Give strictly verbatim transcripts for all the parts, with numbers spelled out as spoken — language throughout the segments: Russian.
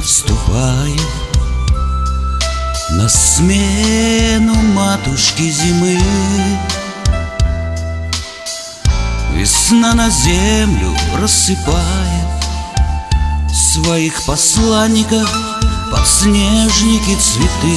вступает на смену матушки зимы. Весна на землю рассыпает своих посланников, подснежники, цветы,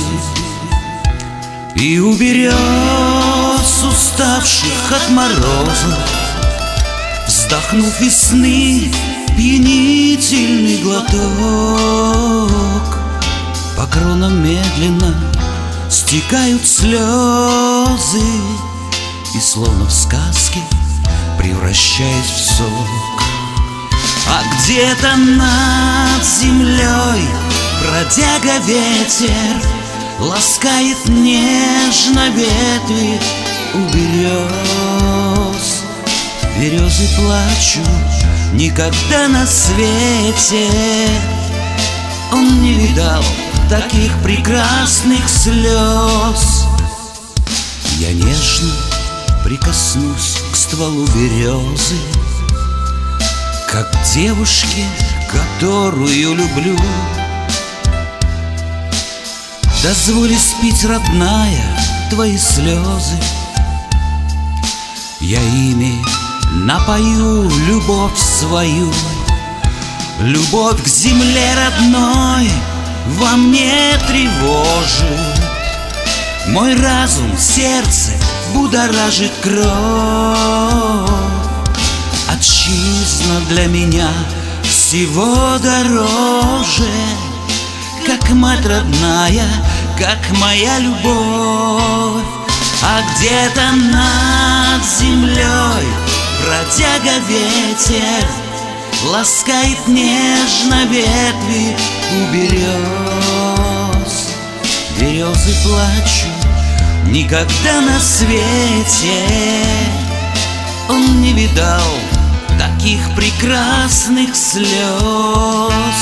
и уберет с уставших от мороза, вздохнув весны, пьянительный глоток. По кронам медленно стекают слезы, и словно в сказке превращаясь в сок. А где-то над землей бродяга ветер ласкает нежно ветви у берез. Березы плачут, никогда на свете он не видал таких прекрасных слез. Я нежно прикоснусь к стволу березы, как к девушке, которую люблю. Дозволь спить, родная, твои слезы, я ими напою любовь свою. Любовь к земле родной во мне тревожит, мой разум, сердце будоражит кровь. Отчизна для меня всего дороже, как мать родная, как моя любовь. А где-то над землей бродяга ветер ласкает нежно ветви у берез. Березы плачут, никогда на свете он не видал таких прекрасных слез.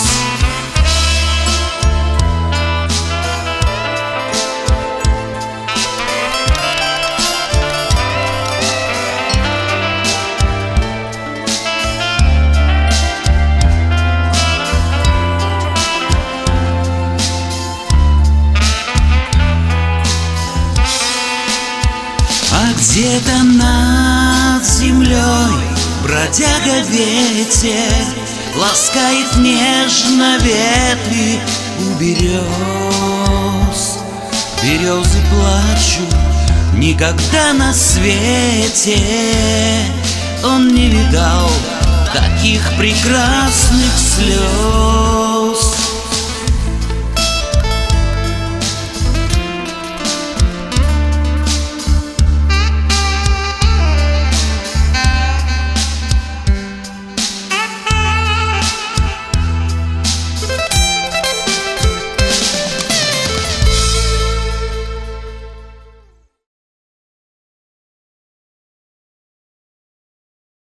Где-то над землей бродяга ветер ласкает нежно ветви у берез. Березы плачут, никогда на свете он не видал таких прекрасных слез.